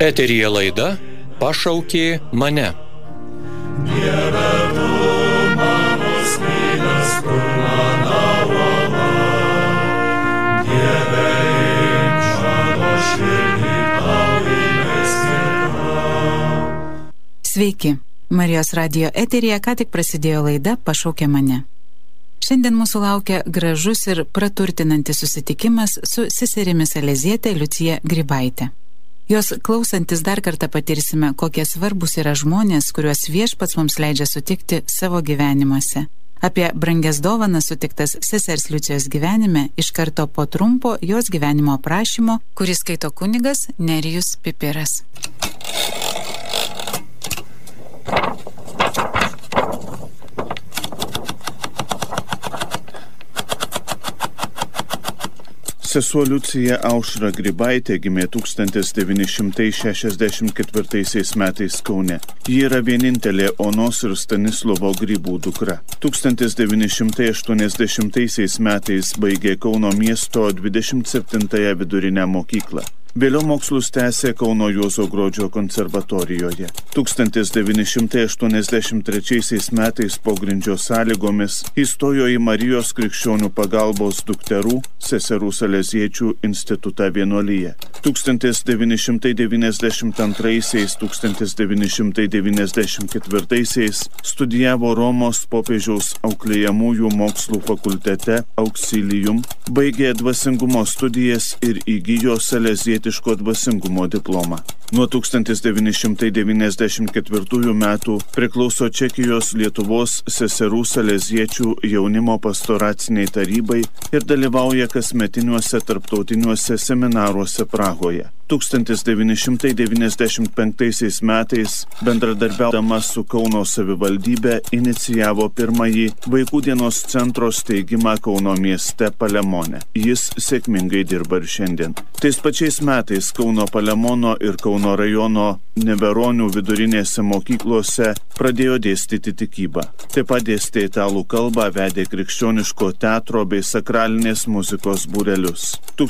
Eteryje laida Pašaukė mane. Dieve, tu mano skrynias, tu mano uola. Dieve, imk mano širdį tau įmeskirta. Sveiki, Marijos radijo eteryje ką tik prasidėjo laida Pašaukė mane. Šiandien mūsų laukia gražus ir praturtinantis susitikimas su seserimi Saleziete Liucija Grybaite. Jos klausantis dar kartą patirsime, kokie svarbus yra žmonės, kuriuos Viešpats mums leidžia sutikti savo gyvenimuose. Apie brangias dovanas sutiktas sesers Liucijos gyvenime iš karto po trumpo jos gyvenimo aprašymo, kurį skaito kunigas Nerijus Pipiras. Sesuo Liucija Aušra Grybaitė gimė 1964 metais Kaune. Ji yra vienintelė Onos ir Stanislovo Grybų dukra. 1980 metais baigė Kauno miesto 27 vidurinę mokyklą. Vėliau mokslus tęsė Kauno Juozo Grodžio konservatorijoje. 1983 metais pogrindžio sąlygomis įstojo į Marijos krikščionių pagalbos dukterų seserų Saleziečių institutą vienuoliją. 1992–1994 studijavo Romos popiežiaus auklėjamųjų mokslų fakultete Auxilium, baigė dvasingumo studijas ir įgijo Salezietiško dvasingumo diplomą. Nuo 1994 metų priklauso Čekijos Lietuvos seserų Saleziečių jaunimo pastoraciniai tarybai ir dalyvauja kasmetiniuose tarptautiniuose seminaruose Prahoje. 1995 metais bendradarbiaudama su Kauno savivaldybe inicijavo pirmąjį vaikų dienos centro steigimą Kauno mieste Palemone. Jis sėkmingai dirba ir šiandien. Tais pačiais metais Kauno Palemono ir Kauno rajono Neveronių vidurinėse mokyklose pradėjo dėstyti tikybą. Taip pat dėstė italų kalbą, vedė krikščioniško teatro bei sakralinės muzikos būrelius.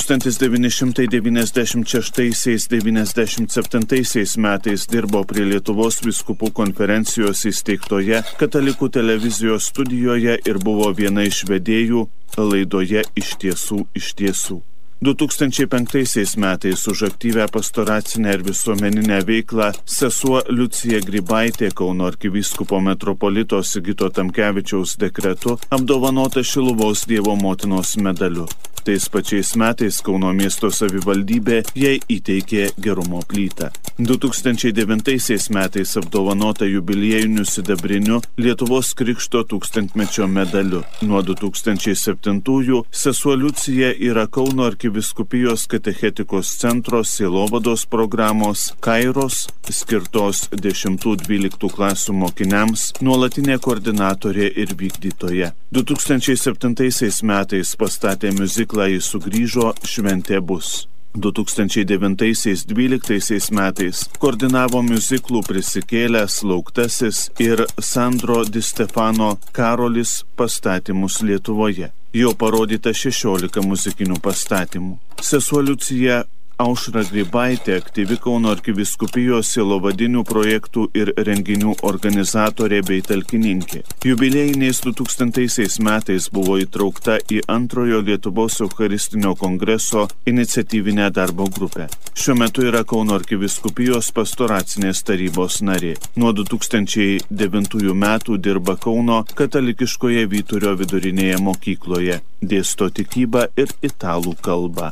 1996–97 metais dirbo prie Lietuvos vyskupų konferencijos įsteigtoje Katalikų televizijos studijoje ir buvo viena iš vedėjų laidoje Iš tiesų. 2005 metais už aktyvę pastoracinę ir visuomeninę veiklą sesuo Liucija Grybaitė Kauno arkivyskupo metropolito Sigito Tamkevičiaus dekretu apdovanota Šiluvos Dievo motinos medaliu. Tais pačiais metais Kauno miesto savivaldybė jai įteikė gerumo plytą. 2009 metais apdovanota jubiliejiniu sidabriniu Lietuvos Krikšto tūkstantmečio medaliu. Nuo 2007 sesuo Liucija yra Kauno arkivyskupijos katechetikos centro sielovados programos Kairos, skirtos 10–12 klasių mokiniams, nuolatinė koordinatorė ir vykdytoja. 2007 metais pastatė miuziklą Jis sugrįžo, šventė bus. 2009–2012 metais koordinavo miuziklų Prisikėlęs, Lauktasis ir Sandro Di Stefano Karolis pastatymus Lietuvoje. Jau parodyta 16 muzikinių pastatymų. Sesuo Liucija Aušra Grybaitė aktyvi Kauno arkivyskupijos sielovadinių projektų ir renginių organizatorė bei talkininkė. Jubiliejiniais 2000 metais buvo įtraukta į antrojo Lietuvos Eucharistinio kongreso iniciatyvinę darbo grupę. Šiuo metu yra Kauno arkivyskupijos pastoracinės tarybos narė. Nuo 2009 metų dirba Kauno katalikiškoje Vyturio vidurinėje mokykloje. Dėsto tikybą ir italų kalbą.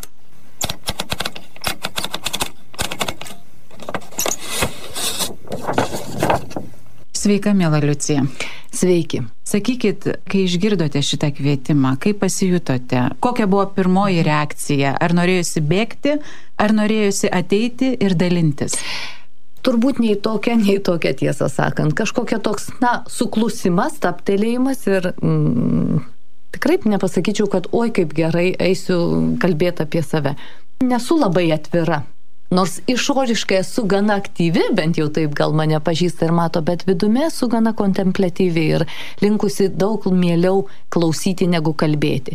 Sveika, miela Liucija. Sveiki. Sakykit, kai išgirdote šitą kvietimą, kaip pasijutote? Kokia buvo pirmoji reakcija? Ar norėjusi bėgti, ar norėjusi ateiti ir dalintis? Turbūt nei tokia tiesą sakant. Kažkokia toks, suklusimas, taptelėjimas ir tikrai nepasakyčiau, kad oi kaip gerai eisiu kalbėti apie save. Nesu labai atvira. Nors išoriškai esu gana aktyvi, bent jau taip gal mane pažįsta ir mato, bet vidume esu gana kontempliatyvi ir linkusi daug mieliau klausyti negu kalbėti.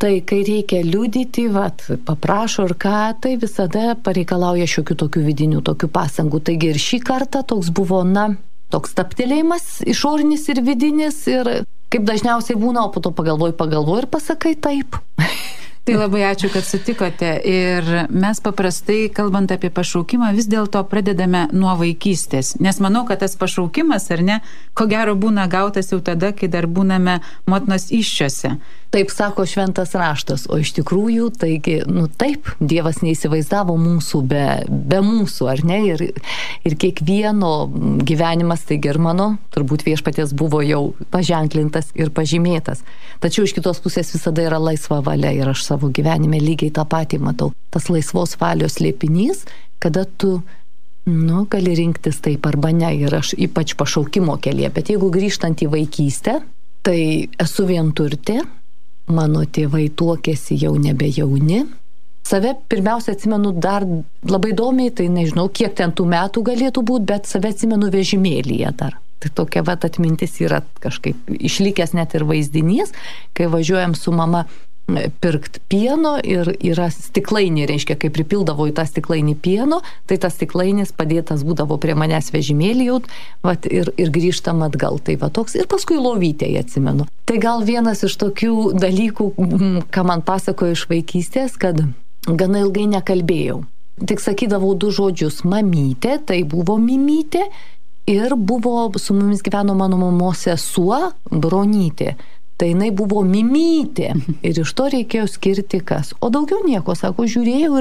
tai kai reikia liudyti, paprašo ir ką, tai visada pareikalauja šiokių tokių vidinių tokių pastangų. Taigi ir šį kartą toks buvo, toks taptelėjimas išorinis ir vidinis ir kaip dažniausiai būna, o po to pagalvoji ir pasakai taip. Tai labai ačiū, kad sutikote. Ir mes paprastai, kalbant apie pašaukimą, vis dėlto pradedame nuo vaikystės. Nes manau, kad tas pašaukimas, ar ne, ko gero būna gautas jau tada, kai dar būname motinos įsčiose. Taip sako šventas raštas, o iš tikrųjų, taigi, taip, Dievas neįsivaizdavo mūsų be mūsų, ar ne? Ir kiekvieno gyvenimas, taigi ir mano, turbūt viešpaties buvo jau paženklintas ir pažymėtas. Tačiau iš kitos pusės visada yra laisva valia ir aš savo gyvenime lygiai tą patį matau. Tas laisvos valios slėpinys, kada tu gali rinktis taip arba ne ir aš ypač pašaukimo kelyje. Bet jeigu grįžtant į vaikystę, tai esu vienturtė. Mano tėvai tuokėsi jau nebe jauni. Save pirmiausia atsimenu dar labai įdomiai, tai nežinau, kiek ten tų metų galėtų būti, bet save atsimenu vežimėlyje dar. Tai tokia atmintis yra kažkaip išlikęs net ir vaizdinys, kai važiuojam su mama pirkt pieno ir yra stiklainį, reiškia, kai pripildavo į tą stiklainį pieno, tai tas stiklainis padėtas būdavo prie manęs vežimėlį jau, ir grįžtam atgal. Tai toks, ir paskui lovytėje atsimenu. Tai gal vienas iš tokių dalykų, ką man pasakojo iš vaikystės, kad gana ilgai nekalbėjau. Tik sakydavau 2 žodžius mamytė, tai buvo mimytė, ir buvo su mumis gyveno mano mamos sesuo bronytė. Tai jinai buvo mimytė ir iš to reikėjo skirti kas. O daugiau nieko, sako, žiūrėjau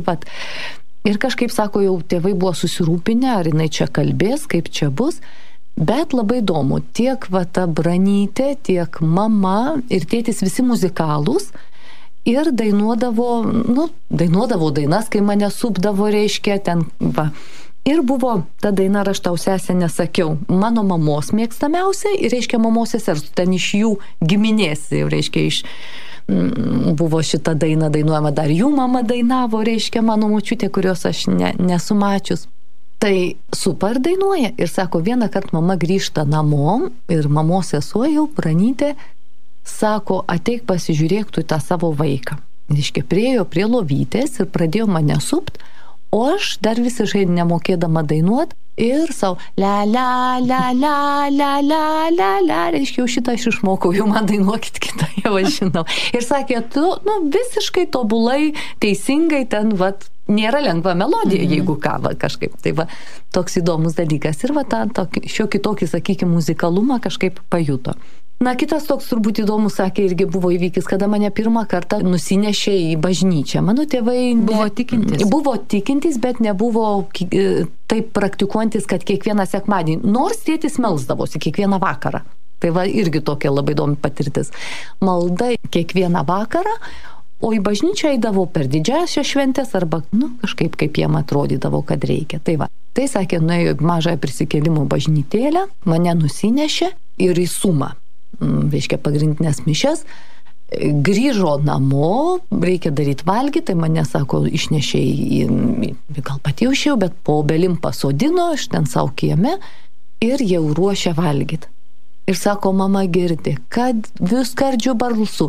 ir kažkaip, sako, jau tėvai buvo susirūpinę, ar jinai čia kalbės, kaip čia bus. Bet labai įdomu, tiek ta branytė, tiek mama ir tėtis visi muzikalūs ir dainuodavo dainas, kai mane supdavo, reiškia, ten Ir buvo ta daina, aš tau sesę nesakiau, mano mamos mėgstamiausia ir, reiškia, mamos sesers, ten iš jų giminės, reiškia, buvo šita daina dainuojama, dar jų mama dainavo, reiškia, mano močiutė, kurios aš nesu mačius. Tai super dainuoja ir sako, vieną kartą mama grįžta namo ir mamos sesuo jau branytė, sako, ateik pasižiūrėk tu tą savo vaiką. Reiškia, priėjo prie lovytės ir pradėjo mane supt. O aš dar visiškai nemokėdama dainuot ir savo la, reiškia, jau šitą aš išmokau, jau man dainuokit kitą, jau aš žinau. Ir sakė, tu, visiškai tobulai, teisingai ten, nėra lengva melodija, jeigu ką, kažkaip. Tai toks įdomus dalykas. Ir šiokį tokį, sakykime, muzikalumą kažkaip pajuto. Kitas toks turbūt įdomus, sakė, irgi buvo įvykis, kada mane pirmą kartą nusinešė į bažnyčią. Mano tėvai buvo tikintis, bet nebuvo taip praktikuojantis, kad kiekvieną sekmadienį, nors tėtis melsdavosi kiekvieną vakarą. Tai irgi tokia labai įdomi patirtis. Malda kiekvieną vakarą, o į bažnyčią eidavau per didžiąsias šventės arba, kažkaip kaip jiem atrodydavo, kad reikia. Tai sakė, nuėjo mažąją prisikėlimo bažnytėlę, mane nusinešė ir į sumą. Reiškia, pagrindinės mišias, grįžo namo, reikia daryti valgyti, tai mane, sako, išnešė gal pati užėjau, bet po obelim pasodino, aš ten savo kieme ir jau ruošia valgyti. Ir sako, mama girdi, kad vis skardžiu balsu,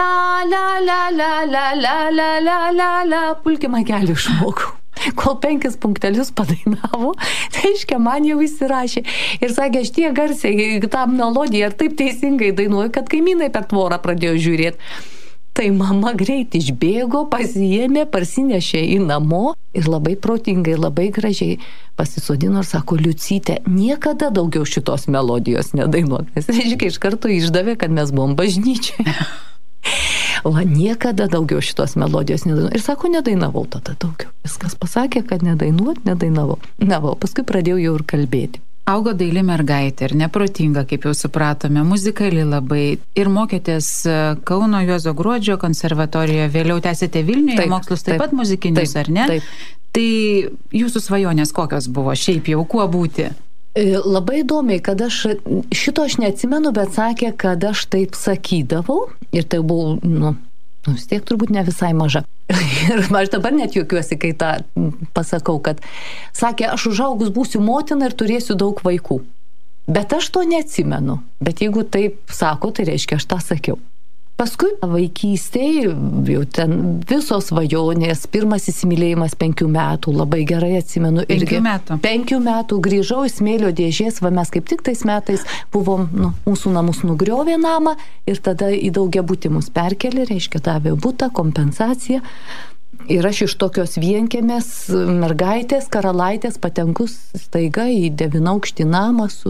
la, pulkimą kelių išmokau. Kol 5 punktelius padainavo, tai reiškia, man jau įsirašė. Ir sakė, aš tiek garsiai tą melodiją ir taip teisingai dainuoju, kad kaimynai per tvorą pradėjo žiūrėti. Tai mama greit išbėgo, pasiėmė, parsinešė į namo ir labai protingai, labai gražiai pasisodino ir sako, Liucytė, niekada daugiau šitos melodijos nedainuok. Nes, reiškia, iš karto išdavė, kad mes buvom bažnyčiai. Niekada daugiau šitos melodijos nedainavau. Ir sako, nedainavau tada daugiau. Viskas pasakė, kad nedainavau. Paskui pradėjau jau ir kalbėti. Augo daili mergaitė ir neprotinga, kaip jau supratome, muzikali labai. Ir mokėtės Kauno Juozo Gruodžio konservatorijoje, vėliau tęsėte Vilniuje mokslus taip pat muzikinius, ar ne? Taip. Tai jūsų svajonės kokios buvo? Šiaip jau kuo būti? Labai įdomiai, kad šito aš neatsimenu, bet sakė, kad aš taip sakydavau ir tai buvau, vis tiek turbūt ne visai maža. Ir aš dabar net juokiuosi, kai tą pasakau, kad sakė, aš užaugus būsiu motina ir turėsiu daug vaikų. Bet aš to neatsimenu. Bet jeigu taip sako, tai reiškia, aš tą sakiau. Paskui vaikystėje, jau ten visos svajonės, pirmas įsimylėjimas 5 metų, labai gerai atsimenu. 5 metų. 5 metų grįžau į smėlio dėžės, va mes kaip tik tais metais buvom, mūsų namus nugriovė namą ir tada į daugiabutį mus perkelė, reiškia davė butą, kompensaciją. Ir aš iš tokios vienkiemės mergaitės, karalaitės patenkus staiga į 9-aukštį namą su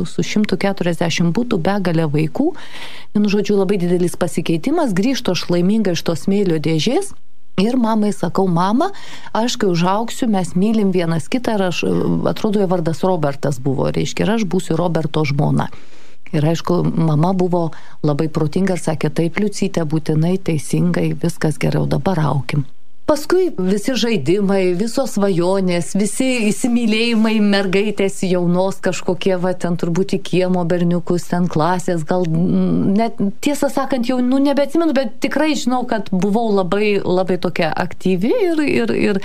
140 butų, begalę vaikų. Vienu žodžiu, labai didelis pasikeitimas, grįžtu aš laiminga iš tos smėlio dėžės. Ir mamai sakau, mama, aš kai užaugsiu, mes mylim vienas kitą ir atrodo, jo vardas Robertas buvo, reiškia, ir aš būsiu Roberto žmona. Ir aišku, mama buvo labai protinga ir sakė, taip, Liucytė, būtinai, teisingai, viskas geriau, dabar aukim. Paskui visi žaidimai, visos svajonės, visi įsimylėjimai mergaitės jaunos kažkokie, va, ten turbūt į kiemo berniukus, ten klasės, gal net, tiesą sakant, jau nebeatsimenu, bet tikrai žinau, kad buvau labai, labai tokia aktyvi ir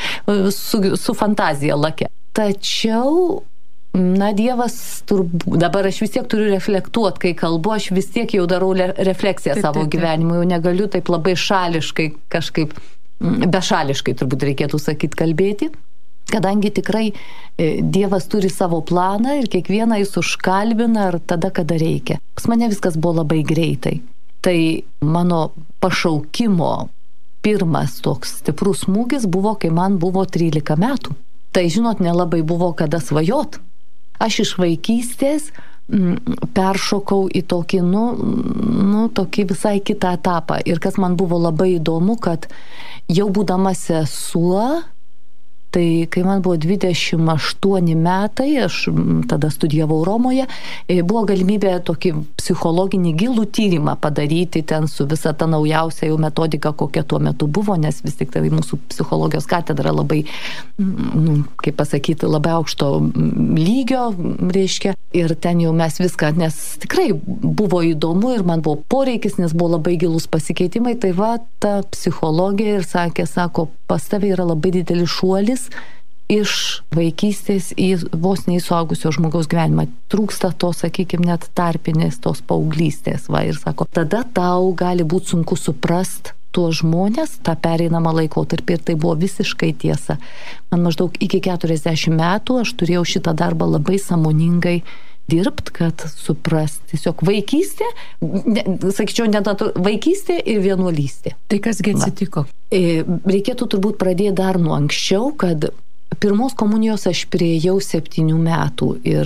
su fantazija lake. Tačiau, Dievas, dabar aš vis tiek turiu reflektuoti, kai kalbu, aš vis tiek jau darau refleksiją savo gyvenimui, jau negaliu taip labai šališkai kažkaip, bešališkai turbūt reikėtų sakyti kalbėti, kadangi tikrai Dievas turi savo planą ir kiekvieną jis užkalbina ir tada, kada reikia. Pas mane viskas buvo labai greitai. Tai mano pašaukimo pirmas toks stiprus smūgis buvo, kai man buvo 13 metų. Tai, žinot, nelabai buvo kada svajot. Aš iš vaikystės peršokau į tokį, tokį visai kitą etapą. Ir kas man buvo labai įdomu, kad jau būdama sesuo, tai kai man buvo 28 metai, aš tada studijavau Romoje, buvo galimybė tokį psichologinį gilų tyrimą padaryti ten su visa ta naujausia jau metodika, kokia tuo metu buvo, nes vis tik tai mūsų psichologijos katedra labai, kaip pasakyti, labai aukšto lygio, reiškia, ir ten jau mes viską, nes tikrai buvo įdomu ir man buvo poreikis, nes buvo labai gilus pasikeitimai, tai va, ta psichologija ir sako, pas tave yra labai didelis šuolis iš vaikystės į vos neįsuaugusio žmogaus gyvenimą. Trūksta to, sakykime, net tarpinės tos paauglystės. Va, ir sako, tada tau gali būti sunku suprast tuos žmonės, tą pereinamą laikotarpį, ir tai buvo visiškai tiesa. Man maždaug iki 40 metų aš turėjau šitą darbą labai sąmoningai dirbt, kad suprast. Tiesiog vaikystė, sakyčiau, vaikystė ir vienuolystė. Tai kasgi atsitiko? Reikėtų turbūt pradėti dar nuo anksčiau, kad pirmos komunijos aš priėjau 7 metų ir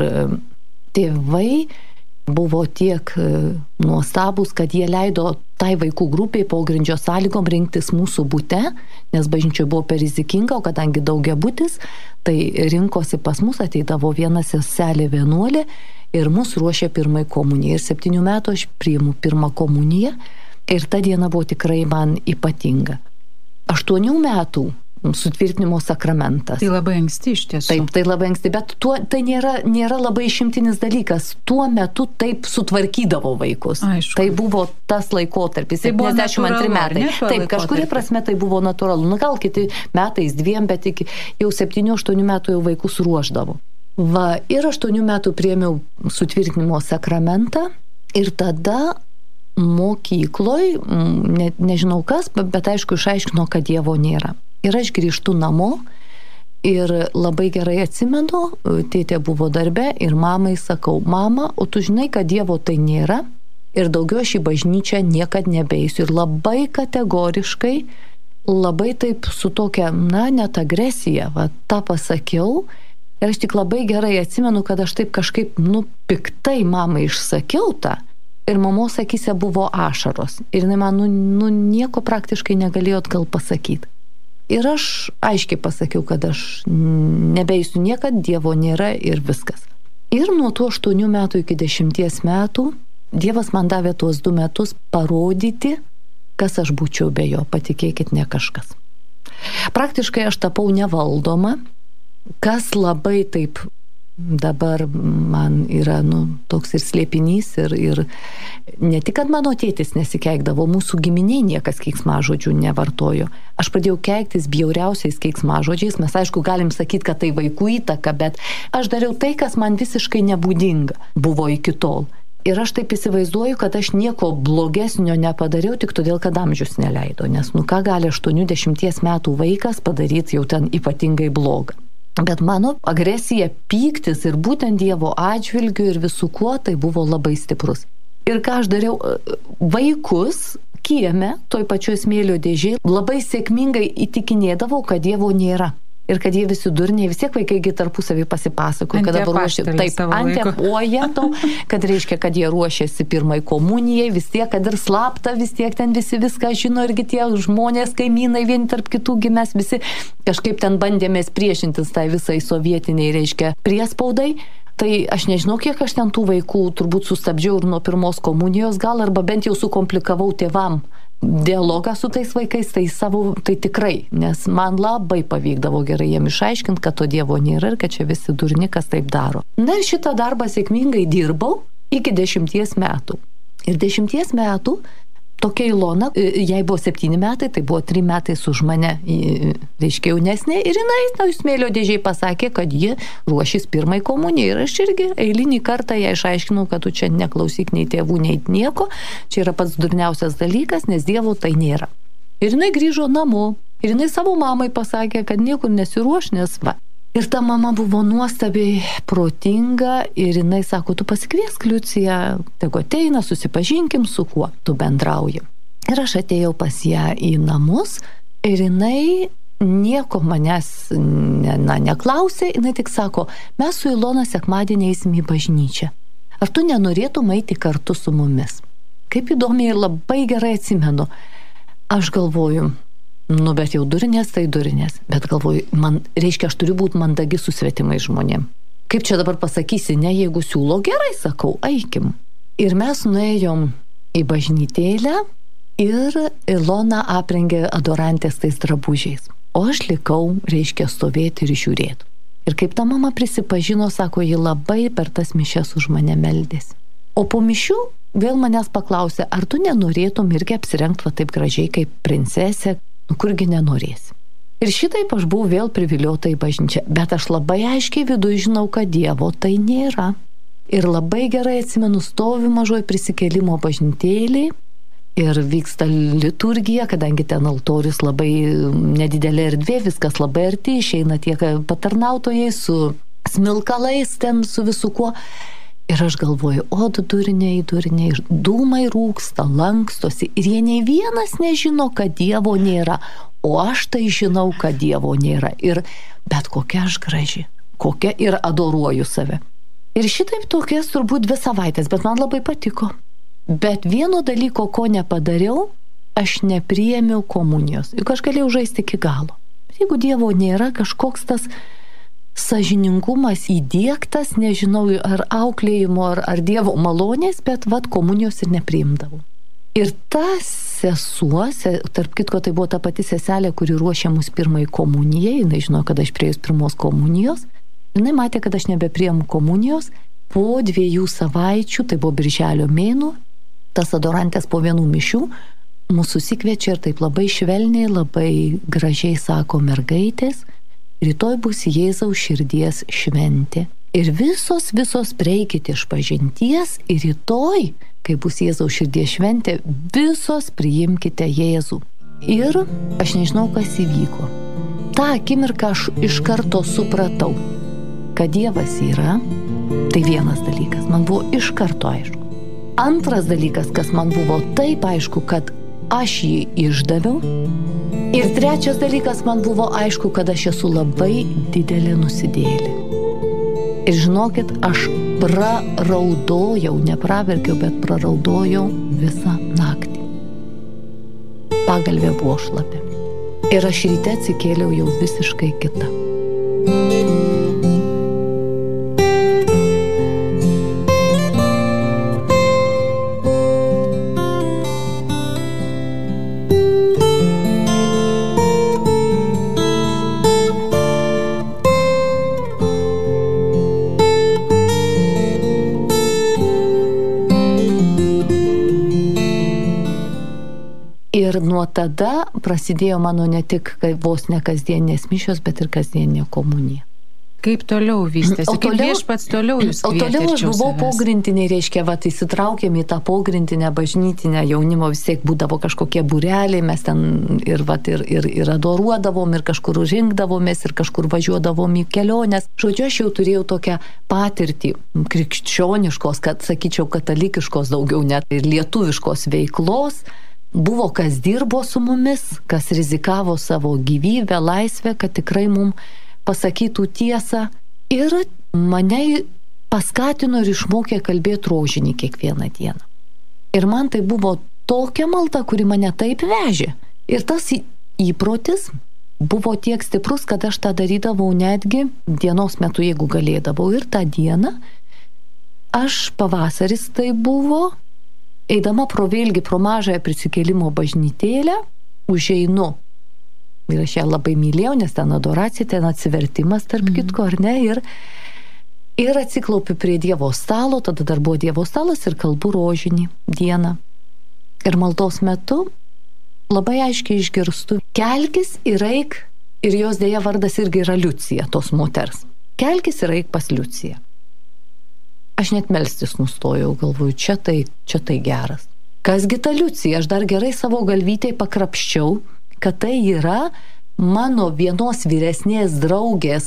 tėvai buvo tiek nuostabus, kad jie leido tai vaikų grupiai pogrindžio sąlygom rinktis mūsų bute, nes bažnyčioje buvo per rizikinga, o kadangi daugiabutis, tai rinkosi pas mus, ateidavo viena seselė vienuolė ir mus ruošė pirmai komunijai. Ir 7 metų aš priimu pirmą komuniją ir ta diena buvo tikrai man ypatinga. 8 metų sutvirtinimo sakramentas. Tai labai anksti iš tiesų. Taip, tai labai anksti, bet tai nėra labai išimtinis dalykas. Tuo metu taip sutvarkydavo vaikus. Aišku. Tai buvo tas laikotarpis, 72 metai. Taip, kažkuria prasme tai buvo natūralu. Gal kiti metais 2, bet iki jau 7-8 metų jau vaikus ruošdavo. Va, ir 8 metų priėmiau sutvirtinimo sakramentą ir tada mokykloj, nežinau kas, bet aišku išaiškino, kad Dievo nėra. Ir aš grįžtu namo ir labai gerai atsimenu, tėtė buvo darbe ir mamai sakau, mama, o tu žinai, kad Dievo tai nėra ir daugiau aš į bažnyčią niekad nebeisiu. Ir labai kategoriškai, labai taip su tokia, net agresija, va, tą pasakiau. Ir aš tik labai gerai atsimenu, kad aš taip kažkaip, piktai mamai išsakiau tą. Ir mamos akyse buvo ašaros. Ir jinai man, nieko praktiškai negalėjo atgal pasakyti. Ir aš aiškiai pasakiau, kad aš nebeisiu niekad, Dievo nėra ir viskas. Ir nuo tų 8 metų iki 10 metų Dievas man davė tuos 2 metus parodyti, kas aš būčiau be jo, patikėkit, ne kažkas. Praktiškai aš tapau nevaldoma, kas labai taip dabar man yra toks ir slėpinys ir ne tik, kad mano tėtis nesikeikdavo, mūsų giminiai niekas keiksmažodžių nevartojo. Aš pradėjau keiktis bjauriausiais keiksmažodžiais, mes aišku galim sakyti, kad tai vaikų įtaka, bet aš dariau tai, kas man visiškai nebūdinga buvo iki tol. Ir aš taip įsivaizduoju, kad aš nieko blogesnio nepadariau tik todėl, kad amžius neleido. Nes ką gali 80 metų vaikas padaryti jau ten ypatingai blogą. Bet mano agresija, pyktis ir būtent Dievo atžvilgiu ir visų kuo tai buvo labai stiprus. Ir ką aš dariau, vaikus kieme, toj pačioj smėlio dėžėje, labai sėkmingai įtikinėdavau, kad Dievo nėra. Ir kad jie visi durniai, vis tiek vaikai tarpusavį pasipasakoja, kad dabar ruošia, taip, antepojetau, kad reiškia, kad jie ruošiasi pirmai komunijai, vis tiek, kad ir slapta, vis tiek ten visi viską žino, irgi tie žmonės, kaimynai, vieni tarp kitų, mes visi kažkaip ten bandėmės priešintis tai visai sovietiniai, reiškia, priespaudai. Tai aš nežinau, kiek aš ten tų vaikų turbūt sustabdžiau ir nuo pirmos komunijos gal, arba bent jau sukomplikavau tėvam dialogą su tais vaikais, tai tikrai, nes man labai pavykdavo gerai jiem išaiškinti, kad to Dievo nėra ir kad čia visi durnikas taip daro. Na ir šitą darbą sėkmingai dirbau iki 10 metų. Ir 10 metų tokia Ilona, jai buvo 7 metai, tai buvo 3 metais už mane, reiškia jaunesnė, ir jinai smėlio dėžiai pasakė, kad ji ruošis pirmai komunijai. Ir aš irgi eilinį kartą ją išaiškinau, kad tu čia neklausyk nei tėvų, nei nieko, čia yra pats durniausias dalykas, nes Dievo tai nėra. Ir jinai grįžo namo, ir jinai savo mamai pasakė, kad niekur nesiruoš, nes va. Ir ta mama buvo nuostabiai protinga ir jinai sako, tu pasikviesk Liuciją, tegu ateina, susipažinkim, su kuo tu bendrauji. Ir aš atėjau pas ją į namus ir jinai nieko manęs neklausė, jinai tik sako, mes su Ilona sekmadienį eisim į bažnyčią. Ar tu nenorėtum eiti kartu su mumis? Kaip įdomiai ir labai gerai atsimenu. Aš galvoju, bet jau durinės, tai durinės. Bet galvoju, reiškia, aš turiu būti mandagi su svetimais žmonėm. Kaip čia dabar pasakysi, ne, jeigu siūlo, gerai, sakau, eikim. Ir mes nuėjom į bažnytėlę ir Ilona aprengė adorantės tais drabužiais. O aš likau, reiškia, stovėti ir žiūrėti. Ir kaip ta mama prisipažino, sako, ji labai per tas mišias už mane meldėsi. O po mišių vėl manęs paklausė, ar tu nenorėtum irgi apsirengti va taip gražiai kaip princesė, kurgi nenorėsi. Ir šitaip aš buvau vėl priviliota į bažnyčią, bet aš labai aiškiai viduje žinau, kad Dievo tai nėra. Ir labai gerai atsimenu, stoviu mažoj prisikėlimo bažnytėlėj ir vyksta liturgija, kadangi ten altorius labai nedidelė erdvė, viskas labai arti, išeina tie patarnautojai su smilkalais ten, su visu kuo. Ir aš galvoju, o durniai, dūmai rūksta, lankstosi ir jie nei vienas nežino, kad Dievo nėra, o aš tai žinau, kad Dievo nėra. Ir bet kokia aš graži, kokia ir adoruoju save. Ir šitaip tokias turbūt 2 savaitės, bet man labai patiko. Bet vieno dalyko, ko nepadariau, aš nepriėmiau komunijos. Juk aš galėjau žaisti iki galo. Bet jeigu Dievo nėra, kažkoks tas sąžiningumas įdiegtas, nežinau, ar auklėjimo, ar Dievo malonės, bet komunijos ir nepriimdavau. Ir ta sesuo, tarp kitko tai buvo ta pati seselė, kuri ruošė mus pirmai komunijai, jinai žino, kad aš priėjus pirmos komunijos, jinai matė, kad aš nebepriimu komunijos, po 2 savaičių, tai buvo birželio mėnuo, tas adorantės po 1 mišių, mūsų susikviečia ir taip labai švelniai, labai gražiai sako, mergaitės, rytoj bus Jėzaus širdies šventė. Ir visos prieikite iš pažinties ir rytoj, kai bus Jėzaus širdies šventė, visos priimkite Jėzų. Ir aš nežinau, kas įvyko. Ta akimirką aš iš karto supratau, kad Dievas yra, tai vienas dalykas, man buvo iš karto aišku. Antras dalykas, kas man buvo taip aišku, kad aš jį išdaviau. Ir trečias dalykas, man buvo aišku, kad aš esu labai didelė nusidėjėlė. Ir žinokit, aš praraudojau, nepraverkiau, bet praraudojau visą naktį. Pagalvė buvo šlapia. Ir aš ryte atsikėliau jau visiškai kita. Ir nuo tada prasidėjo mano ne tik vos ne kasdienės mišios, bet ir kasdienė komunija. kaip toliau vystėsi, kaip Viešpats toliau jūs kvietė? O toliau aš buvau pogrindiniai, reiškia, įsitraukėm į tą pogrindinę bažnytinę jaunimo, vis tiek būdavo kažkokie būreliai, mes ten ir adoruodavom, ir kažkur rinkdavomės, ir kažkur važiuodavom į keliones. Žodžiu, aš jau turėjau tokią patirtį krikščioniškos, kad sakyčiau, katalikiškos daugiau net ir lietuviškos veiklos. Buvo kas dirbo su mumis, kas rizikavo savo gyvybę, laisvę, kad tikrai mums pasakytų tiesą. Ir mane paskatino ir išmokė kalbėti rožinį kiekvieną dieną. Ir man tai buvo tokia malda, kuri mane taip vežė. Ir tas įprotis buvo tiek stiprus, kad aš tą darydavau netgi dienos metu, jeigu galėdavau. Ir tą dieną aš pavasaris tai buvo, eidama vėlgi pro mažąją prisikėlimo bažnytėlę, užeinu. Ir aš ją labai mylėjau, nes ten adoracija, ten atsivertimas tarp kitko, ar ne? Ir atsiklaupiu prie Dievo stalo, tada dar buvo Dievo stalas ir kalbu rožinį dieną. Ir maldos metu labai aiškiai išgirstu, kelkis ir eik, ir jos dėja vardas irgi yra Liucija, tos moters. Kelkis ir eik pas Liuciją. Aš net melstis nustojau, galvoju, čia tai geras. Kasgi ta Liucija? Aš dar gerai savo galvytėj pakrapščiau, kad tai yra mano vienos vyresnės draugės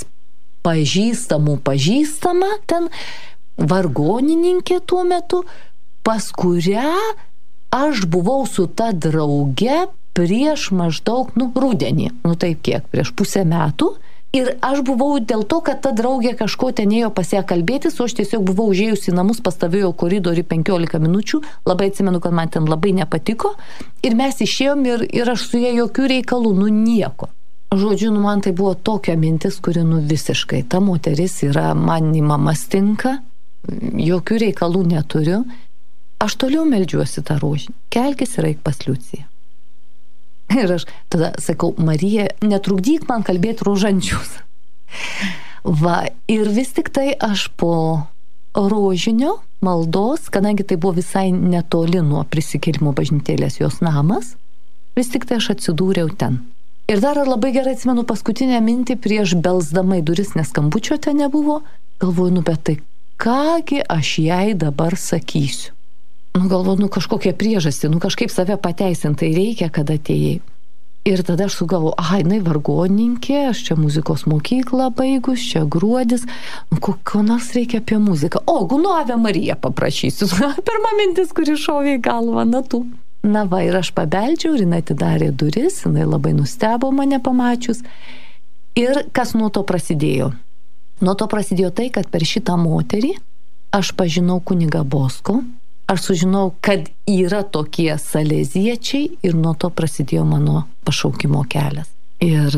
pažįstama, ten vargonininkė tuo metu, pas kurią aš buvau su ta drauge prieš maždaug, rudenį, taip kiek, prieš pusę metų. Ir aš buvau dėl to, kad ta draugė kažko ten ėjo pas ją kalbėtis, o aš tiesiog buvau užėjusi į namus, pastovėjau koridorių 15 minučių, labai atsimenu, kad man ten labai nepatiko, ir mes išėjom ir aš su ją jokių reikalų, nieko. Žodžiu, man tai buvo tokia mintis, kuri visiškai, ta moteris yra, man į mamas tinka, jokių reikalų neturiu, aš toliau meldžiuosi tą rožinį, kelkis ir eik pas Liuciją. Ir aš tada sakau, Marija, netrukdyk man kalbėti rožančius. Ir vis tik tai aš po rožinio maldos, kadangi tai buvo visai netoli nuo prisikėlimo bažnytėlės jos namas, vis tik tai aš atsidūriau ten. Ir dar labai gerai atsimenu paskutinę mintį prieš belsdama į duris, nes skambučio ten nebuvo. Galvoju, bet tai kągi aš jai dabar sakysiu. Galvoju, kažkokia priežastį, kažkaip save pateisintai reikia, kad atėjai. Ir tada aš sugalvoju, jinai vargonininkė, aš čia muzikos mokyklą baigus, čia gruodis, kokio nors reikia apie muziką. Ave Mariją paprašysiu. Pirma mintis, kuri šovė į galvą, ir aš pabeldžiau, ir jinai atidarė duris, jinai labai nustebo mane pamačius. Ir kas nuo to prasidėjo? Nuo to prasidėjo tai, kad per šitą moterį aš pažinau kunigą Bosko. Aš sužinau, kad yra tokie saleziečiai ir nuo to prasidėjo mano pašaukimo kelias. Ir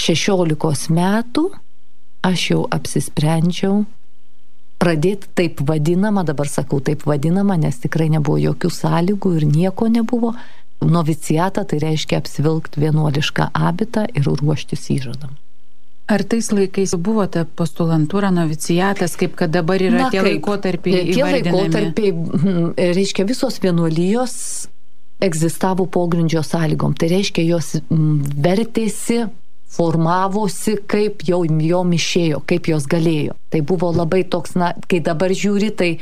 16 metų aš jau apsisprendžiau pradėti taip vadinamą, dabar sakau taip vadinamą, nes tikrai nebuvo jokių sąlygų ir nieko nebuvo. Noviciatą, tai reiškia apsivilkti vienuolišką abitą ir ruoštis įžadam. Ar tais laikais buvo ta postulantūra, noviciatas, kaip kad dabar yra tie laikotarpiai įvardinami? Tie laikotarpiai, reiškia, visos vienuolijos egzistavo pogrindžio sąlygom. Tai reiškia, jos vertėsi, formavosi, kaip jau jom išėjo, kaip jos galėjo. Tai buvo labai toks, kai dabar žiūri, tai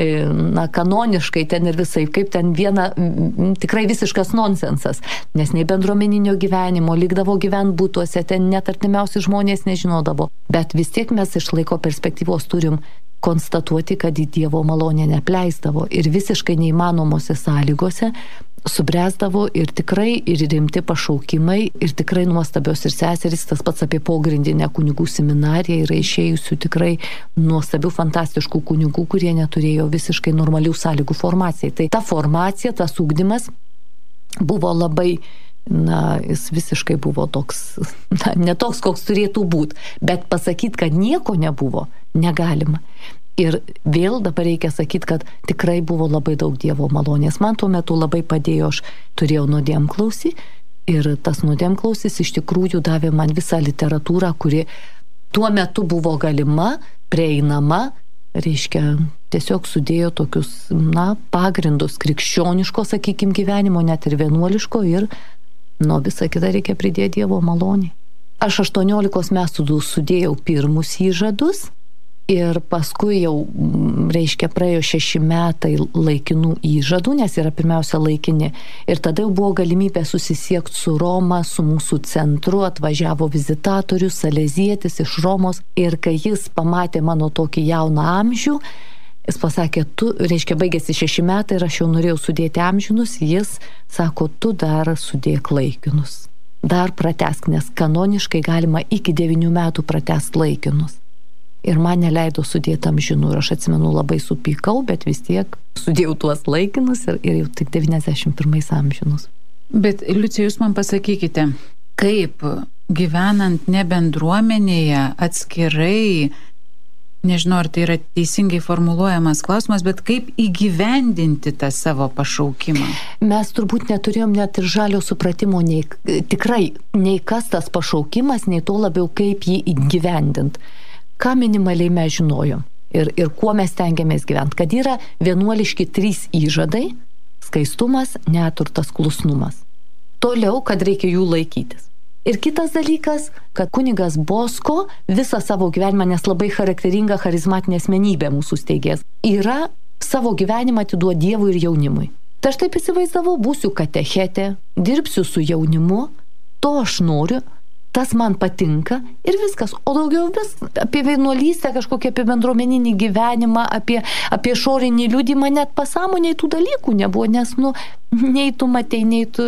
kanoniškai ten ir visai, kaip ten tikrai visiškas nonsensas, nes nei bendruomeninio gyvenimo, likdavo gyvent būtuose, ten net artimiausi žmonės nežinodavo. Bet vis tiek mes iš laiko perspektyvos turim konstatuoti, kad į Dievo malonę nepleisdavo ir visiškai neįmanomose sąlygose subręsdavo ir tikrai ir rimti pašaukimai ir tikrai nuostabios ir seserys, tas pats apie pogrindinę kunigų seminariją yra išėjusių tikrai nuostabių, fantastiškų kunigų, kurie neturėjo visiškai normalių sąlygų formacijai. Tai ta formacija, tas ugdymas buvo labai, jis visiškai buvo toks, ne toks, koks turėtų būti, bet pasakyti, kad nieko nebuvo, negalima. Ir vėl dabar reikia sakyti, kad tikrai buvo labai daug Dievo malonės. Man tuo metu labai padėjo, aš turėjau nuodėmklausį ir tas nuodėmklausis iš tikrųjų davė man visą literatūrą, kuri tuo metu buvo galima, prieinama, reiškia, tiesiog sudėjo tokius, pagrindus krikščioniško, sakykim, gyvenimo, net ir vienuoliško ir visą kitą reikia pridėti Dievo malonį. Aš 18 metų sudėjau pirmus įžadus ir paskui jau, reiškia, praėjo 6 metai laikinų įžadų, nes yra pirmiausia laikini. Ir tada jau buvo galimybė susisiekti su Roma, su mūsų centru, atvažiavo vizitatorius, salezietis iš Romos. Ir kai jis pamatė mano tokį jauną amžių, jis pasakė, tu, reiškia, baigėsi 6 metai ir aš jau norėjau sudėti amžinus, jis sako, tu dar sudėk laikinus. Dar pratęsk, nes kanoniškai galima iki 9 metų pratęsti laikinus. Ir man neleido sudėti amžinų ir aš atsimenu labai supykau, bet vis tiek sudėjau tuos laikinus ir jau tik 91 amžinus. Bet Liucija, jūs man pasakykite, kaip gyvenant ne bendruomenėje atskirai, nežinau, ar tai yra teisingai formuluojamas klausimas, bet kaip įgyvendinti tą savo pašaukimą? Mes turbūt neturėjom net ir žalio supratimo, tikrai nei kas tas pašaukimas, nei to labiau kaip jį įgyvendinti. Ką minimaliai mes žinojom ir kuo mes tengiamės gyventi, kad yra 11 3 įžadai, skaistumas, neturtas, klusnumas. Toliau, kad reikia jų laikytis. Ir kitas dalykas, kad kunigas Bosko visą savo gyvenimą, nes labai charakteringa charizmatinė asmenybė mūsų steigės, yra savo gyvenimą atiduoti Dievui ir jaunimui. Tai aš taip įsivaizdavau, būsiu katechetė, dirbsiu su jaunimu, to aš noriu, tas man patinka ir viskas. O daugiau vis apie vienuolystę, kažkokią apie bendruomeninį gyvenimą, apie išorinį liudymą, net pasąmonėj tų dalykų nebuvo, nes, nei tu matei, nei tu,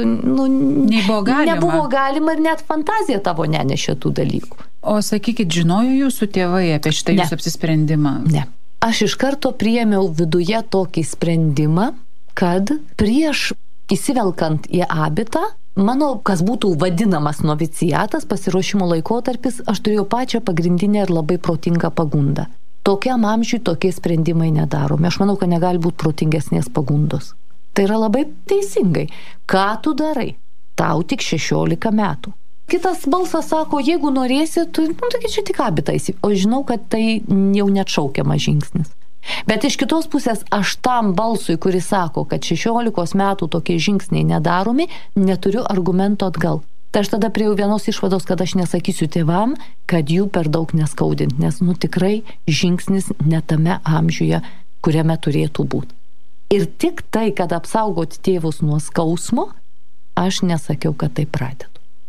nebuvo galima ir net fantazija tavo nenešė tų dalykų. O sakykit, žinojo jūsų tėvai apie šitą jūsų apsisprendimą? Ne. Aš iš karto priėmiau viduje tokį sprendimą, kad prieš įsivelkant į abitą, mano, kas būtų vadinamas noviciatas, pasiruošimo laikotarpis, aš turėjau pačią pagrindinę ir labai protingą pagundą. Tokiam amžiui tokie sprendimai nedaromi. Aš manau, kad negali būti protingesnės pagundos. Tai yra labai teisingai. Ką tu darai? Tau tik 16 metų. Kitas balsas sako, jeigu norėsi, tu, taigi čia tik abitaisi. O žinau, kad tai jau neatšaukiamas žingsnis. Bet iš kitos pusės aš tam balsui, kuris sako, kad 16 metų tokie žingsniai nedaromi, neturiu argumento atgal. Tai aš tada priejau vienos išvados, kad aš nesakysiu tėvam, kad jų per daug neskaudint, nes tikrai žingsnis netame amžiuje, kuriame turėtų būti. Ir tik tai, kad apsaugoti tėvus nuo skausmo, aš nesakiau, kad tai pradedu.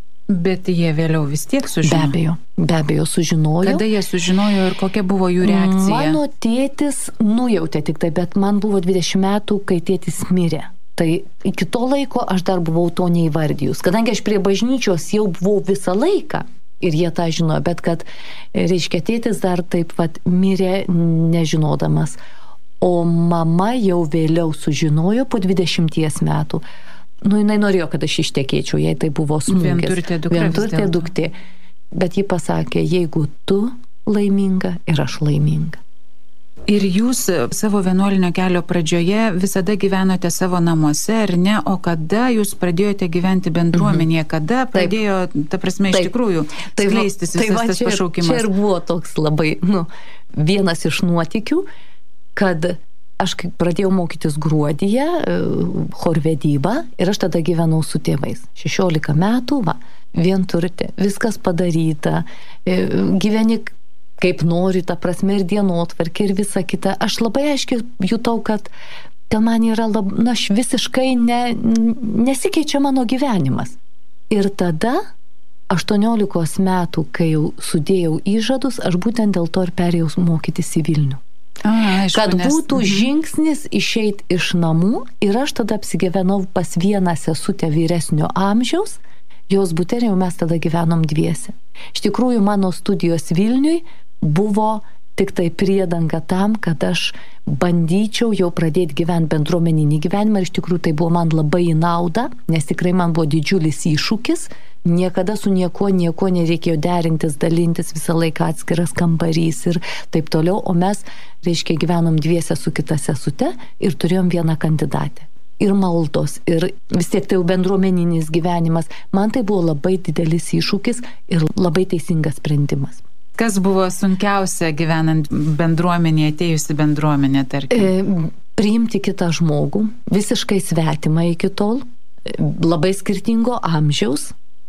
Bet jie vėliau vis tiek sužinojo. Be abejo sužinojo. Kada jie sužinojo ir kokia buvo jų reakcija? Mano tėtis nujautė tik tai, bet man buvo 20 metų, kai tėtis mirė. Tai iki to laiko aš dar buvau to neįvardijus. Kadangi aš prie bažnyčios jau buvau visą laiką ir jie tą žinojo, bet kad, reiškia, tėtis dar taip pat mirė nežinodamas. O mama jau vėliau sužinojo po 20 metų. Jinai norėjo, kad aš ištekėčiau, jei tai buvo smūgis. Vienturtė duktė. Bet ji pasakė, jeigu tu laiminga ir aš laiminga. Ir jūs savo vienuolinio kelio pradžioje visada gyvenote savo namuose, ar ne? O kada jūs pradėjote gyventi bendruomenėje? Kada pradėjo, ta prasme, iš tikrųjų skleistis visas tas pašaukimas? Čia ir buvo toks labai, vienas iš nuotykių, kad aš pradėjau mokytis Gruodyje, chorvedybą, ir aš tada gyvenau su tėvais. 16 metų, vienturtė, viskas padaryta, gyveni kaip nori, ta prasme ir dienotvarkė ir visa kita. Aš labai aiškiai jutau, kad ten man yra aš visiškai nesikeičia mano gyvenimas. Ir tada 18 metų, kai jau sudėjau įžadus, aš būtent dėl to ir perėjau mokytis į Vilnių. Aišku, kad būtų žingsnis išeiti iš namų ir aš tada apsigyvenau pas vieną sesutę vyresnio amžiaus, jos bute jau mes tada gyvenom dviese. Iš tikrųjų, mano studijos Vilniui buvo tik tai priedanga tam, kad aš bandyčiau jau pradėti gyventi bendruomeninį gyvenimą ir iš tikrųjų tai buvo man labai į naudą, nes tikrai man buvo didžiulis iššūkis. Niekada su nieko nereikėjo derintis, dalintis, visą laiką atskiras kambarys ir taip toliau, o mes, reiškia, gyvenom dviese su kita sesute ir turėjom vieną kandidatę. Ir maldos, ir vis tiek tai jau bendruomeninis gyvenimas. Man tai buvo labai didelis iššūkis ir labai teisingas sprendimas. Kas buvo sunkiausia gyvenant bendruomenėje, atėjusi bendruomenė, tarkim? Priimti kitą žmogų, visiškai svetimą iki tol, labai skirtingo amžiaus.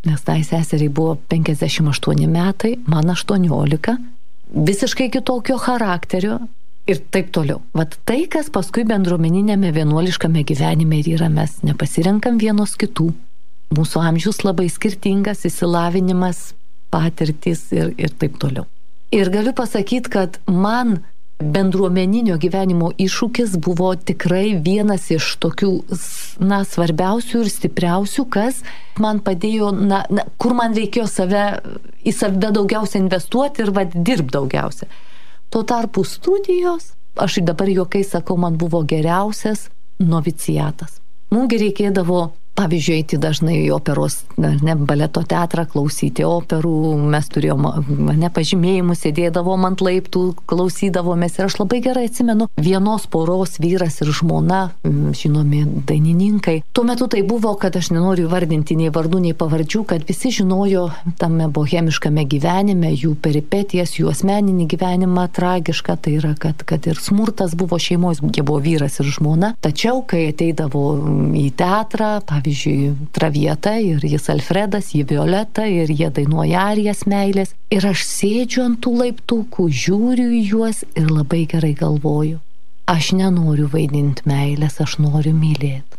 nes tai seseriai buvo 58 metai, man 18, visiškai kitokio charakterio ir taip toliau. Vat tai, kas paskui bendruomeninėme vienuoliškame gyvenime ir yra, mes nepasirenkam vienos kitų. Mūsų amžius labai skirtingas, išsilavinimas, patirtis ir taip toliau. Ir galiu pasakyti, kad man bendruomeninio gyvenimo iššūkis buvo tikrai vienas iš tokių, svarbiausių ir stipriausių, kas man padėjo, kur man reikėjo į save daugiausia investuoti ir dirbti daugiausia. Tuo tarpu studijos, aš ir dabar juokais sakau, man buvo geriausias noviciatas. Mums reikėdavo, pavyzdžiui, eiti dažnai į operos, baleto teatrą, klausyti operų, mes turėjome pažymėjimus, sėdėdavom ant laiptų, klausydavomės ir aš labai gerai atsimenu vienos poros vyras ir žmona, žinomi dainininkai. Tuo metu tai buvo, kad aš nenoriu vardinti nei vardų, nei pavardžių, kad visi žinojo tame bohemiškame gyvenime, jų peripetijas, jų asmeninį gyvenimą tragišką, tai yra, kad ir smurtas buvo šeimos, jie buvo vyras ir žmona, tačiau kai ateidavo į teatrą, pavyzdžiui, Traviata ir jis Alfredas, jį Violeta ir jie dainuoja arijas meilės. Ir aš sėdžiu ant tų laiptukų, žiūriu į juos ir labai gerai galvoju. Aš nenoriu vaidinti meilės, aš noriu mylėti.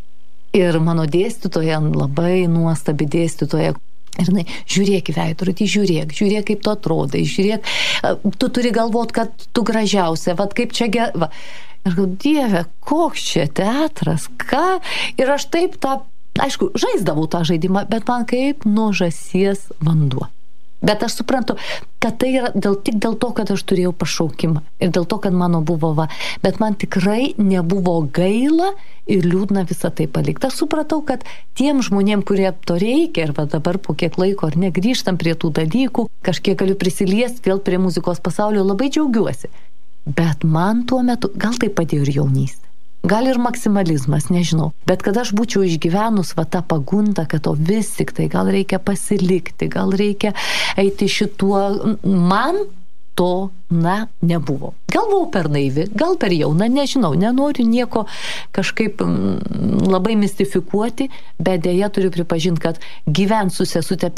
Ir mano dėstytoja, labai nuostabi dėstytoja, ir žiūrėk į veidrodį, žiūrėk kaip tu atrodai, žiūrėk, tu turi galvoti, kad tu gražiausia, kaip čia gerai. Ir galvoju, Dieve, koks čia teatras, ką? Ir aš taip aišku, žaisdavau tą žaidimą, bet man kaip nuo žąsies vanduo. Bet aš suprantu, kad tai yra tik dėl to, kad aš turėjau pašaukimą. Ir dėl to, kad mano buvo Bet man tikrai nebuvo gaila ir liūdna visą tai palikti. Aš supratau, kad tiem žmonėm, kurie to reikia, ir dabar po kiek laiko ar negrįžtam prie tų dalykų, kažkiek galiu prisiliesti vėl prie muzikos pasaulio, labai džiaugiuosi. Bet man tuo metu, gal tai padėjo ir jaunystė, gal ir maksimalizmas, nežinau. Bet kad aš būčiau išgyvenus tą pagundą, kad vis tik tai gal reikia pasilikti, gal reikia eiti šituo, man to, nebuvo. Gal buvau per naivi, gal per jauna, nežinau, nenoriu nieko kažkaip labai mistifikuoti, bet dėja turiu pripažinti, kad gyvent su sesute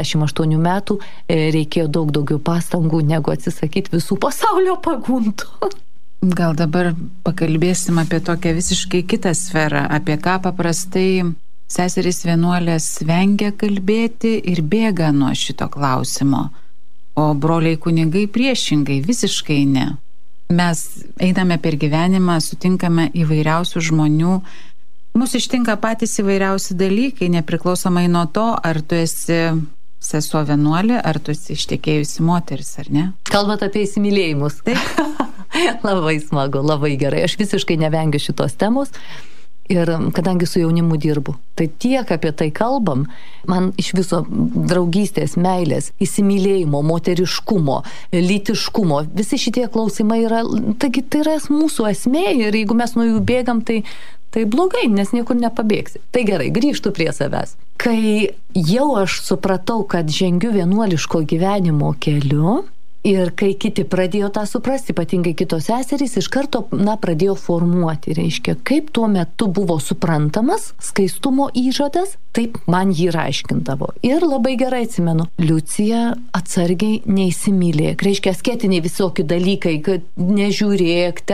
58 metų reikėjo daug daugiau pastangų, negu atsisakyti visų pasaulio pagundų. Gal dabar pakalbėsim apie tokią visiškai kitą sferą, apie ką paprastai seserys vienuolės vengia kalbėti ir bėga nuo šito klausimo. O broliai kunigai priešingai, visiškai ne. Mes einame per gyvenimą, sutinkame įvairiausių žmonių. Mūsų ištinka patys įvairiausi dalykai, nepriklausomai nuo to, ar tu esi sesuo vienuolė, ar tu esi ištekėjusi moteris, ar ne? Kalbant apie įsimylėjimus. Taip. Labai smagu, labai gerai. Aš visiškai nevengiu šitos temos. Ir kadangi su jaunimu dirbu, tai tiek apie tai kalbam, man iš viso draugystės, meilės, įsimylėjimo, moteriškumo, lytiškumo, visi šitie klausimai yra, taigi tai yra mūsų esmė ir jeigu mes nuo jų bėgam, tai blogai, nes niekur nepabėgsi. Tai gerai, grįžtu prie savęs. Kai jau aš supratau, kad žengiu vienuoliško gyvenimo keliu, ir kai kiti pradėjo tą suprasti, ypatingai kitos seserys, iš karto, pradėjo formuoti, reiškia, kaip tuo metu buvo suprantamas skaistumo įžadas, taip man jį aiškindavo. Ir labai gerai atsimenu, Liucija, atsargiai neįsimylėk, reiškia, asketiniai visokie dalykai, kad nežiūrėk,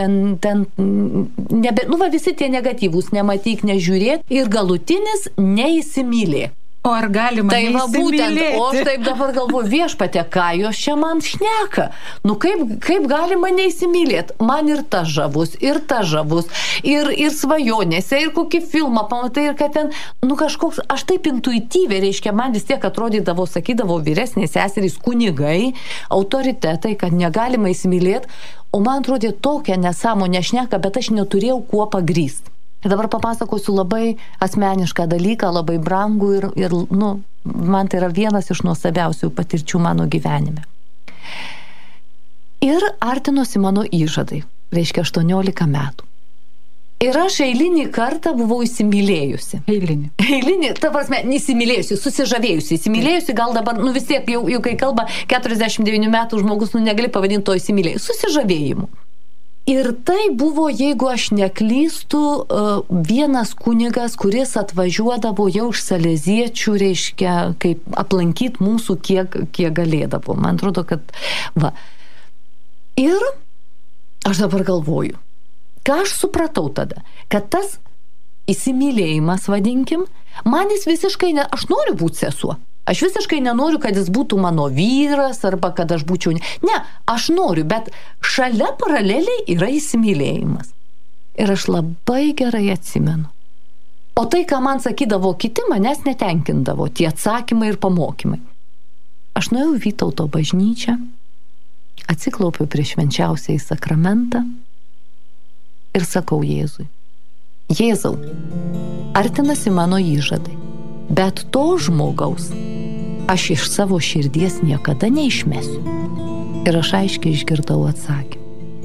visi tie negatyvūs, nematyk, nežiūrėk ir galutinis neįsimylėk. O ar galima neįsimylėti? O aš taip dabar galvoju, Viešpatie, ką jos čia man šneka? Kaip galima neįsimylėti? Man ir tas žavus, ir svajonėse, ir kokį filmą pamatai, ir kad ten, kažkoks, aš taip intuityviai, reiškia, man vis tiek atrodydavo, sakydavo vyresnės seserys, kunigai, autoritetai, kad negalima įsimylėti, o man atrodė tokia nesąmonė šneka, bet aš neturėjau kuo pagrįsti. Ir dabar papasakosiu labai asmenišką dalyką, labai brangų ir man tai yra vienas iš nuostabiausių patirčių mano gyvenime. Ir artinosi mano įžadai, reiškia 18 metų. Ir aš eilinį kartą buvau įsimylėjusi. Eilinį, ta prasme, įsimylėjusi, susižavėjusi, įsimylėjusi, gal dabar, vis tiek, jau kai kalba 49 metų žmogus, negali pavadinti to įsimylėjusi, susižavėjimu. Ir tai buvo, jeigu aš neklystu, vienas kunigas, kuris atvažiuodavo jau iš saleziečių, reiškia, kaip aplankyti mūsų, kiek galėdavo. Man atrodo, kad va. Ir aš dabar galvoju, ką aš supratau tada, kad tas įsimylėjimas, vadinkim, man jis visiškai aš noriu būti sesuo. Aš visiškai nenoriu, kad jis būtų mano vyras arba kad aš būčiau... Ne, aš noriu, bet šalia paraleliai yra įsimylėjimas. Ir aš labai gerai atsimenu. O tai, ką man sakydavo kiti, manęs netenkindavo, tie atsakymai ir pamokymai. Aš nuėjau į Vytauto bažnyčią, atsiklaupiau prieš švenčiausiąjį sakramentą ir sakau Jėzui: Jėzau, artinasi mano įžadai, bet to žmogaus aš iš savo širdies niekada neišmesiu. Ir aš aiškiai išgirdau atsakymą.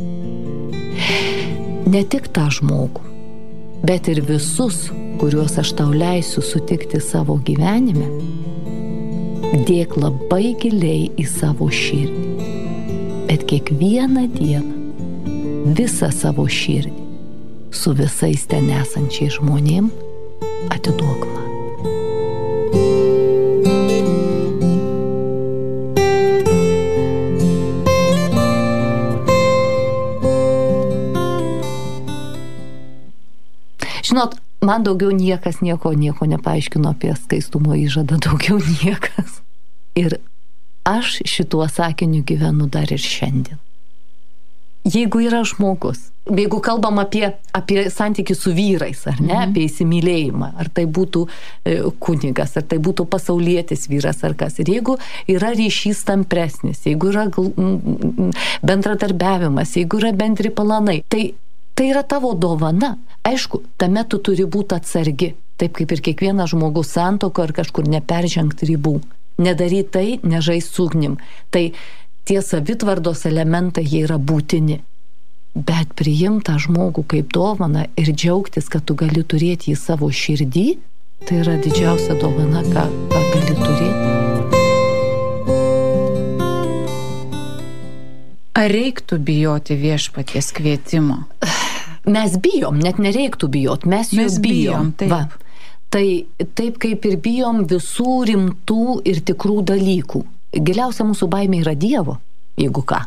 Ne tik tą žmogų, bet ir visus, kuriuos aš tau leisiu sutikti savo gyvenime, dėk labai giliai į savo širdį. Bet kiekvieną dieną visą savo širdį su visais ten esančiais žmonėm atiduok man. Žinot, man daugiau niekas nieko nepaaiškino apie skaistumo įžadą, daugiau niekas. Ir aš šituo sakiniu gyvenu dar ir šiandien. Jeigu yra žmogus, jeigu kalbam apie santykį su vyrais, ar ne, apie įsimylėjimą, ar tai būtų kunigas, ar tai būtų pasaulietis vyras, ar kas. Ir jeigu yra ryšys tampresnis, jeigu yra bendradarbiavimas, jeigu yra bendri planai, tai yra tavo dovana. Aišku, tame tu turi būti atsargi, taip kaip ir kiekvienas žmogus santoko ar kažkur neperžengti ribų. Nedaryti tai, nežaisti su ugnim. Tai tie savitvardos elementai, jie yra būtini. Bet priimti tą žmogų kaip dovaną ir džiaugtis, kad tu gali turėti jį savo širdį, tai yra didžiausia dovana, ką gali turėti. Ar reiktų bijoti viešpaties kvietimo? Mes bijom, net nereiktų bijot, mes bijom. Taip. Va. Tai taip kaip ir bijom visų rimtų ir tikrų dalykų. Giliausia mūsų baimė yra Dievo, jeigu ką.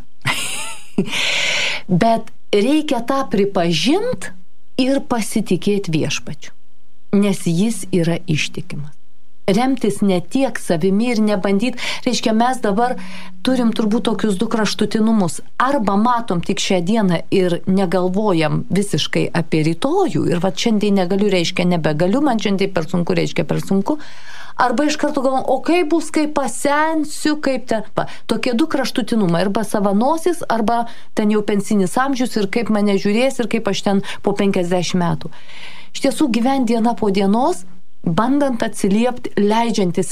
Bet reikia tą pripažinti ir pasitikėti viešpačiu, nes jis yra ištikimas. Remtis ne tiek savimi ir nebandyti, reiškia, mes dabar turim turbūt tokius du kraštutinumus. Arba matom tik šią dieną ir negalvojam visiškai apie rytojų, ir va šiandien negaliu, reiškia nebegaliu, man šiandien per sunku, reiškia per sunku. Arba iš karto galvom, o kaip bus, kai pasensiu, kaip ten. Va, tokie du kraštutinumai, arba savanosis, arba ten jau pensinis amžius ir kaip mane žiūrės ir kaip aš ten po 50 metų. Iš tiesų gyventi diena po dienos, bandant atsiliepti, leidžiantis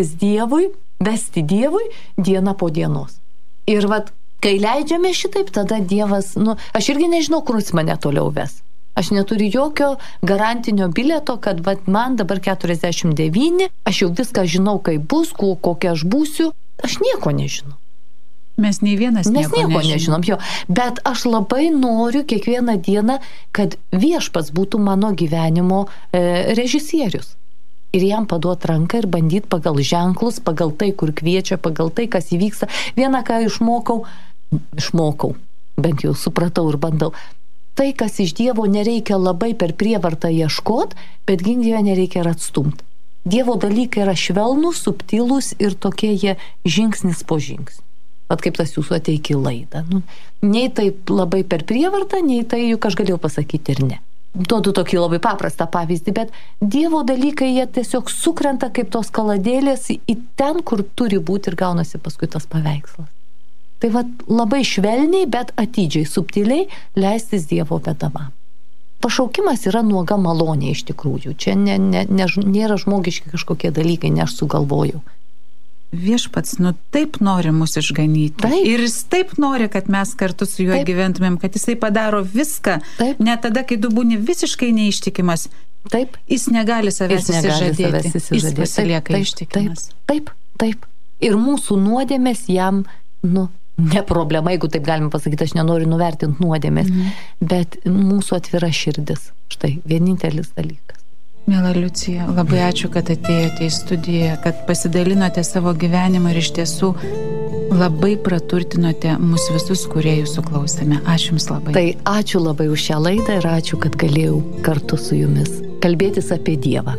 vesti Dievui dieną po dienos. Ir vat, kai leidžiame šitaip, tada Dievas, aš irgi nežinau, kur jis mane toliau ves. Aš neturiu jokio garantinio bilieto, kad vat, man dabar 49, aš jau viską žinau, kaip bus, kokia aš būsiu. Aš nieko nežinau. Mes nei vienas nieko nežinom. Jo. Bet aš labai noriu kiekvieną dieną, kad viešpats būtų mano gyvenimo režisierius. Ir jam paduoti ranką ir bandyti pagal ženklus, pagal tai, kur kviečia, pagal tai, kas įvyksta. Vieną, ką išmokau, bent jau supratau ir bandau. Tai, kas iš Dievo nereikia labai per prievartą ieškoti, bet Dievą nereikia ir atstumti. Dievo dalykai yra švelnūs, subtilūs ir tokie jie žingsnis po žingsnį. Vat kaip tas jūsų ateiki laidą. Nei taip labai per prievartą, nei tai juk aš galėjau pasakyti ir ne. Duodu tokį labai paprastą pavyzdį, bet Dievo dalykai jie tiesiog sukrenta kaip tos kaladėlės į ten, kur turi būti ir gaunasi paskui tas paveikslas. Tai vat labai švelniai, bet atidžiai, subtiliai leistis Dievo vedamam. Pašaukimas yra nuoga malonė iš tikrųjų. Čia nėra žmogiški kažkokie dalykai, ne aš sugalvojau. Viešpats, taip nori mus išganyti. Taip. Ir jis taip nori, kad mes kartu su juo gyventumėm, kad jisai padaro viską. Taip. Net tada, kai tu būni visiškai neištikimas. Taip. Jis negali savęs išsižadėti. Jis pasilieka ištikimas. Taip. Ir mūsų nuodėmės jam, ne problema, jeigu taip galima pasakyti, aš nenoriu nuvertinti nuodėmės, bet mūsų atvira širdis. Štai, vienintelis dalykas. Miela Liucija, labai ačiū, kad atėjote į studiją, kad pasidalinote savo gyvenimą ir iš tiesų labai praturtinote mus visus, kurie jūsų klausėme. Ačiū Jums labai. Tai ačiū labai už šią laidą ir ačiū, kad galėjau kartu su Jumis kalbėtis apie Dievą.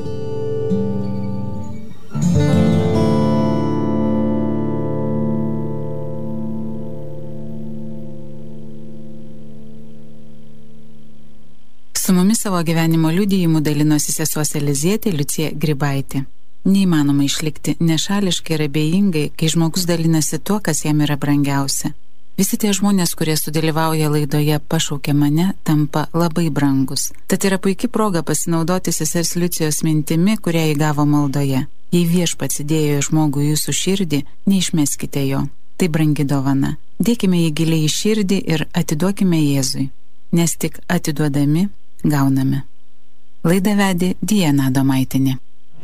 Su mumis savo gyvenimo liudijimu dalinosi sesuo Salezietė Liucija Grybaitė. Neįmanoma išlikti nešališkai ir abejingai, kai žmogus dalinasi tuo, kas jam yra brangiausia. Visi tie žmonės, kurie sudalyvauja laidoje Pašaukė mane, tampa labai brangus. Tad yra puikia proga pasinaudoti sesers Liucijos mintimi, kurią įgavo maldoje. Jei Viešpats įdėjo žmogų jūsų širdį, neišmeskite jo. Tai brangi dovana. Dėkime jį giliai į širdį ir atiduokime Jėzui. Nes tik atiduodami gauname. Laidą vedė Diana Adomaitinė.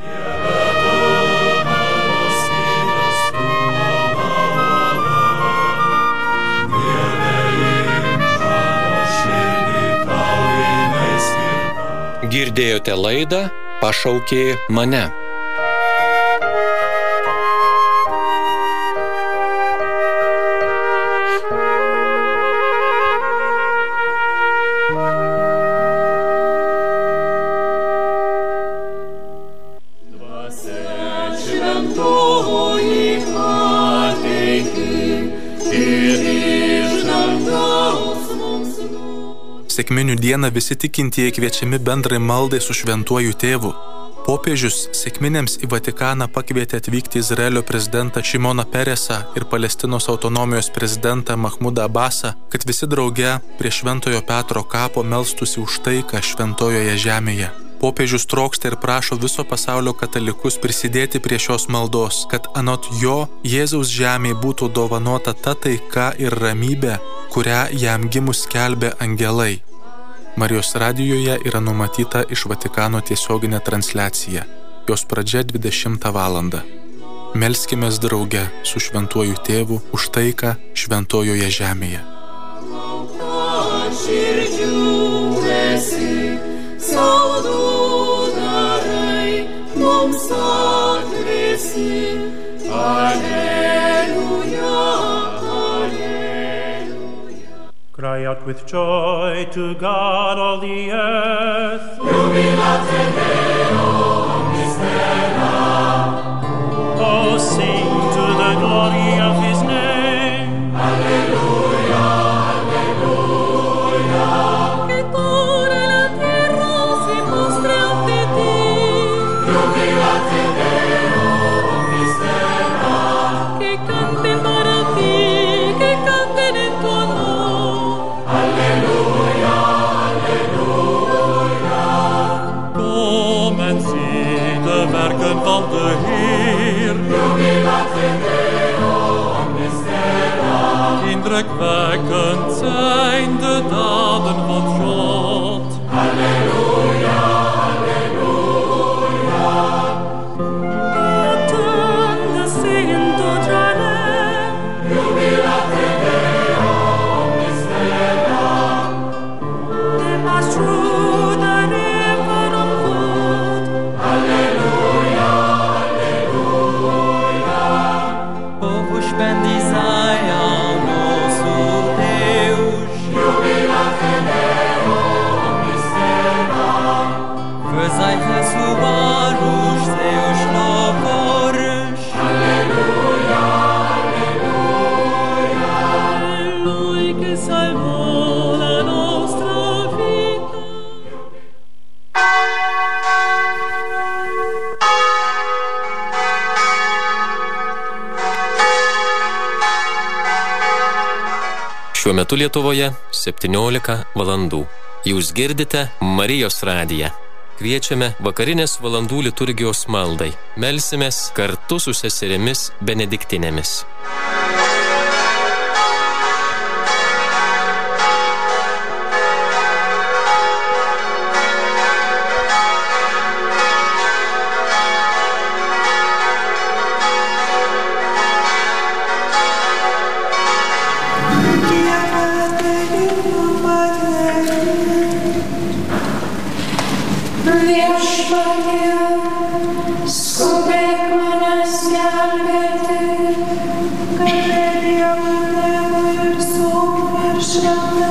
Girdėjote laidą Pašaukė mane. Sekminių dieną visi tikintieji kviečiami bendrai maldai su šventuoju tėvu. Popiežius sekminėms į Vatikaną pakvietė atvykti Izraelio prezidentą Šimoną Peresą ir Palestinos autonomijos prezidentą Mahmudą Abasą, kad visi drauge prie Šventojo Petro kapo melstųsi už taiką šventojoje žemėje. Popiežius trokšta ir prašo viso pasaulio katalikus prisidėti prie šios maldos, kad anot jo Jėzaus žemėje būtų dovanota ta taika ir ramybė, kurią jam gimus skelbė angelai. Marijos radijoje yra numatyta iš Vatikano tiesioginė transliacija. Jos pradžia 20 valandą. Melskimės drauge su šventuoju tėvu už taiką šventojoje žemėje. Cry out with joy to God all the earth. Jubilate Deo omnis terra. Oh, sing to the glory of His name. Alleluia, alleluia. Che pure la terra si mostra ante Te. Jubilate Deo omnis terra. Che canten para Te, che canten en tu honor. Alleluia, alleluia. Kom en zie de werken van de Heer. Jubilate Deo omnis terra. Indrukwekkend zijn de daden van God. Alleluia, alleluia. Turn the sea into dry land. Jubilate Deo omnis terra. Through the river of good. Alleluia, alleluia. Povos bendizai ao nosso Deus. Jubilate Deo omnis terra. Fazei ressoar os seus louvores. Alleluia, alleluia. Lui che salvò la nostra vita. Šiuo metu Lietuvoje 17 valandų. Jūs girdite Marijos radiją. Kviečiame vakarinės valandų liturgijos maldai. Melsimės kartu su seserimis benediktinėmis. Viešpatie, skubėk manęs gelbėti, galė Dievui ir sūnui ir šventųjų